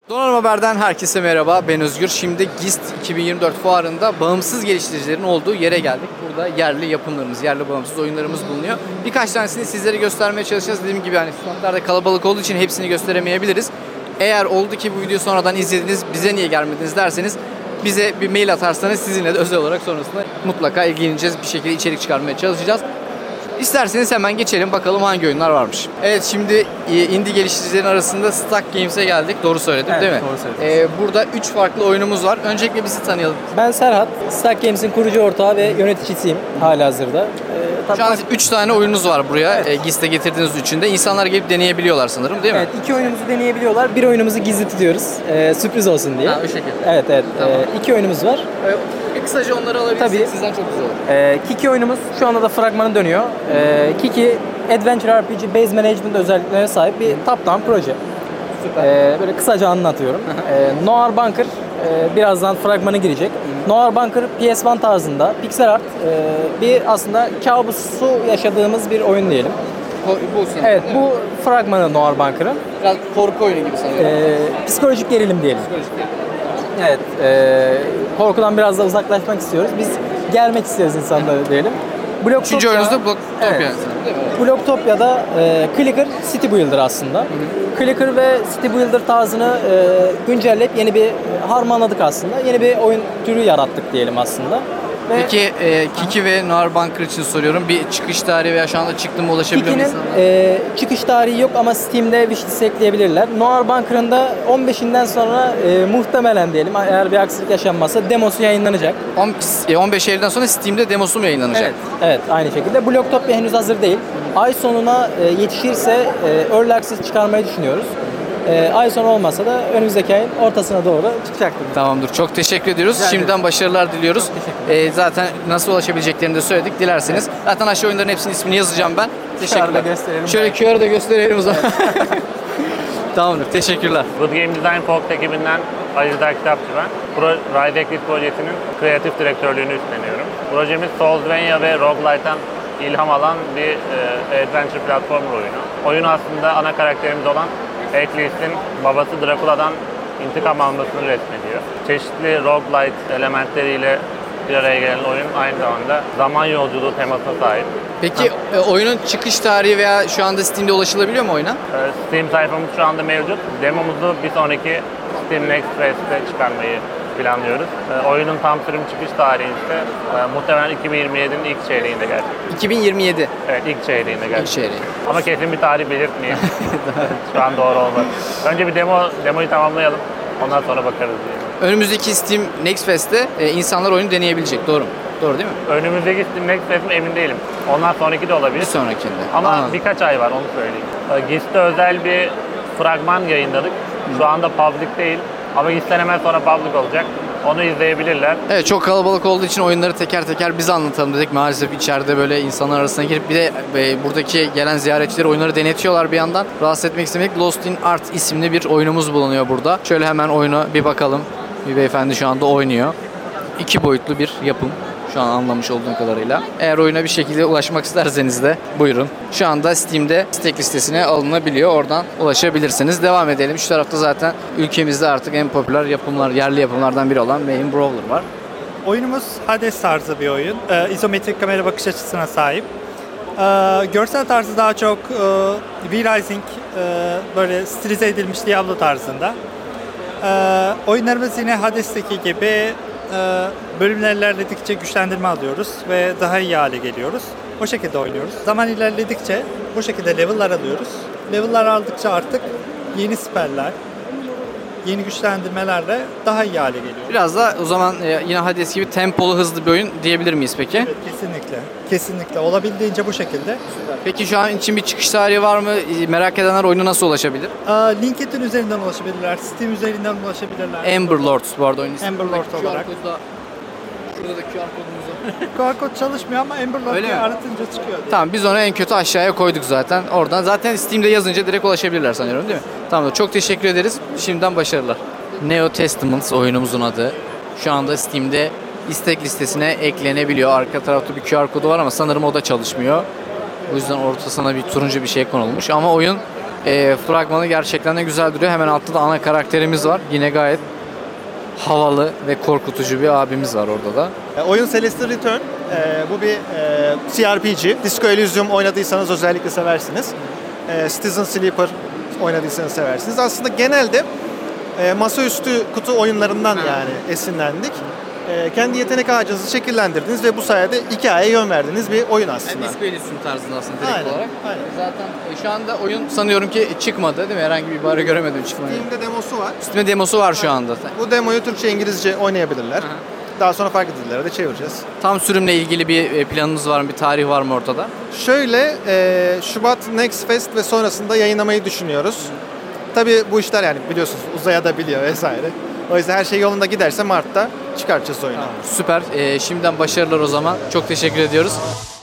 Donanım Haber'den herkese merhaba. Ben Özgür. Şimdi GIST 2024 fuarında bağımsız geliştiricilerin olduğu yere geldik. Burada yerli yapımlarımız, yerli bağımsız oyunlarımız bulunuyor. Birkaç tanesini sizlere göstermeye çalışacağız. Dediğim gibi standlarda kalabalık olduğu için hepsini gösteremeyebiliriz. Eğer oldu ki bu videoyu sonradan izlediniz, bize niye gelmediniz derseniz bize bir mail atarsanız sizinle de özel olarak sonrasında mutlaka ilgileneceğiz. Bir şekilde içerik çıkarmaya çalışacağız. İsterseniz hemen geçelim bakalım hangi oyunlar varmış. Evet, şimdi indie geliştiricilerin arasında Stack Games'e geldik. Doğru söyledim, evet, değil mi? Doğru söylediniz. Burada 3 farklı oyunumuz var. Öncelikle bizi tanıyalım. Ben Serhat, Stack Games'in kurucu ortağı ve yöneticisiyim halihazırda. Şu an 3 tane oyununuz var buraya. Evet. GIST'e getirdiğiniz üçünde. İnsanlar gelip deneyebiliyorlar sanırım, değil mi? Evet, 2 oyunumuzu deneyebiliyorlar. Bir oyunumuzu gizli tutuyoruz. Sürpriz olsun diye. Ha, o şekilde. Evet. Tamam. 2 oyunumuz var. Kısaca onları alabilirsek Tabii. sizden çok güzel olur. Kiki oyunumuz şu anda da fragmanı dönüyor. Kiki Adventure RPG Base Management özelliklerine sahip bir top-down proje. Süper. Böyle kısaca anlatıyorum. Noir Bunker birazdan fragmanı girecek. Noir Bunker PS1 tarzında pixel art bir aslında kabusu yaşadığımız bir oyun diyelim. Bu sanırım. Evet, bu fragmanı Noir Bunker'ın. Biraz korku oyunu gibi sanırım. Psikolojik gerilim diyelim. Evet, korkudan biraz da uzaklaşmak istiyoruz. Biz gelmek istiyoruz insanları diyelim. Üçüncü oyunuzda Blocktopia. Evet. Blocktopia'da Clicker City Builder aslında. Clicker ve City Builder tarzını güncelleyip yeni bir harmanladık aslında. Yeni bir oyun türü yarattık diyelim aslında. Peki Kiki ve Noir Bunker için soruyorum. Bir çıkış tarihi veya şu anda çıktı mı, ulaşabiliyor mu Kiki'nin insanlar? çıkış tarihi yok ama Steam'de wishlist ekleyebilirler. Noir Bunker'ın da 15'inden sonra muhtemelen diyelim eğer bir aksilik yaşanmazsa demosu yayınlanacak. 15 Eylül'den sonra Steam'de demosu mu yayınlanacak? Evet, aynı şekilde. Blocktopia henüz hazır değil. Ay sonuna yetişirse Early Access çıkarmayı düşünüyoruz. Ay sonu olmasa da önümüzdeki ayın ortasına doğru çıkacaktır. Tamamdır. Çok teşekkür ediyoruz. Şimdiden başarılar diliyoruz. Zaten nasıl ulaşabileceklerini de söyledik. Dilerseniz. Zaten aşağı oyunların hepsinin ismini yazacağım ben. Teşekkürler. Gösterelim. Şöyle QR'ı da gösterelim o zaman. Tamamdır. Teşekkürler. Good Game Design Folk ekibinden Ali Rıza Kitapçı ben. Rise Eclipse projesinin kreatif direktörlüğünü üstleniyorum. Projemiz Soulsvania ve Roguelite'dan ilham alan bir adventure platform oyunu. Oyun aslında ana karakterimiz olan Eclipse'in babası Dracula'dan intikam almasını resmediyor. Çeşitli roguelite elementleriyle bir araya gelen oyun aynı zamanda zaman yolculuğu temasına sahip. Peki oyunun çıkış tarihi veya şu anda Steam'de ulaşılabiliyor mu oyuna? Steam sayfamız şu anda mevcut. Demomuzu bir sonraki Steam Next Fest'te çıkarmayı planlıyoruz. Oyunun tam sürüm çıkış tarihi ise muhtemelen 2027'nin ilk çeyreğinde gelecek. 2027. Evet, ilk çeyreğinde gelecek. İlk çeyreği. Ama kesin bir tarih belirtmeyeyim. Şu an doğru olmaz. Önce bir demoyu tamamlayalım. Ondan sonra bakarız diye. Önümüzdeki Steam Next Fest'te insanlar oyunu deneyebilecek. Doğru mu? Doğru değil mi? Önümüzdeki Steam Next Fest'im emin değilim. Ondan sonraki de olabilir. Bir sonrakinde. Ama Anladım. birkaç ay var, onu söyleyeyim. GIST'te özel bir fragman yayınladık. Şu anda public değil. Ama GIST'ten hemen sonra public olacak. Onu izleyebilirler. Evet, çok kalabalık olduğu için oyunları teker teker biz anlatalım dedik. Maalesef içeride böyle insanlar arasına girip bir de buradaki gelen ziyaretçiler oyunları denetiyorlar bir yandan. Rahatsız etmek istemedik. Lost in Art isimli bir oyunumuz bulunuyor burada. Şöyle hemen oyuna bir bakalım. Bir beyefendi şu anda oynuyor. 2 boyutlu bir yapım. Şu an anlamış olduğum kadarıyla. Eğer oyuna bir şekilde ulaşmak isterseniz de buyurun. Şu anda Steam'de istek listesine alınabiliyor. Oradan ulaşabilirsiniz. Devam edelim. Şu tarafta zaten ülkemizde artık en popüler yapımlar, yerli yapımlardan biri olan Mayhem Brawler var. Oyunumuz Hades tarzı bir oyun. İzometrik kamera bakış açısına sahip. Görsel tarzı daha çok V-Rising, böyle stilize edilmiş Diablo tarzında. Oyunlarımız yine Hades'teki gibi bölümler ilerledikçe güçlendirme alıyoruz ve daha iyi hale geliyoruz. O şekilde oynuyoruz. Zaman ilerledikçe bu şekilde level'lar alıyoruz. Level'lar aldıkça artık yeni siperler, yeni güçlendirmelerle daha iyi hale geliyor. Biraz da o zaman yine Hades gibi tempolu hızlı bir oyun diyebilir miyiz peki? Evet, kesinlikle. Kesinlikle. Olabildiğince bu şekilde. Peki şu an için bir çıkış tarihi var mı? Merak edenler oyuna nasıl ulaşabilir? LinkedIn üzerinden ulaşabilirler, Steam üzerinden ulaşabilirler. Amber Lords bu arada oyun ismi. Amber Lord olarak. Şurada da QR kodumuz var. QR kod çalışmıyor ama Amber Lord Öyle diye mi? aratınca çıkıyor. Tamam, biz onu en kötü aşağıya koyduk zaten. Oradan zaten Steam'de yazınca direkt ulaşabilirler sanıyorum, değil mi? Tamam, çok teşekkür ederiz. Şimdiden başarılar. Neo Testaments oyunumuzun adı. Şu anda Steam'de istek listesine eklenebiliyor. Arka tarafta bir QR kodu var ama sanırım o da çalışmıyor. O yüzden ortasına bir turuncu bir şey konulmuş. Ama oyun Fragmanı gerçekten de güzel duruyor. Hemen altta da ana karakterimiz var. Yine gayet havalı ve korkutucu bir abimiz var orada da. Oyun Celeste Return. Bu bir CRPG. Disco Elysium oynadıysanız özellikle seversiniz. Citizen Sleeper oynadıysanız seversiniz. Aslında genelde masaüstü kutu oyunlarından yani esinlendik. Kendi yetenek ağacınızı şekillendirdiniz ve bu sayede hikayeye yön verdiğiniz bir oyun aslında. Disco Elysium tarzında aslında direkt Aynen, olarak. aynen. Zaten şu anda oyun sanıyorum ki çıkmadı değil mi? Herhangi bir bari göremedim çıkmayı. Steam'de demosu var. Steam'de demosu var şu anda. Bu demoyu Türkçe, İngilizce oynayabilirler. Daha sonra farklı dillere de çevireceğiz. Tam sürümle ilgili bir planınız var mı? Bir tarih var mı ortada? Şöyle, Şubat Next Fest ve sonrasında yayınlamayı düşünüyoruz. Tabii bu işler yani biliyorsunuz uzaya da biliyor vesaire. O yüzden her şey yolunda giderse Mart'ta çıkartacağız oyunu. Süper. Şimdiden başarılar o zaman. Çok teşekkür ediyoruz.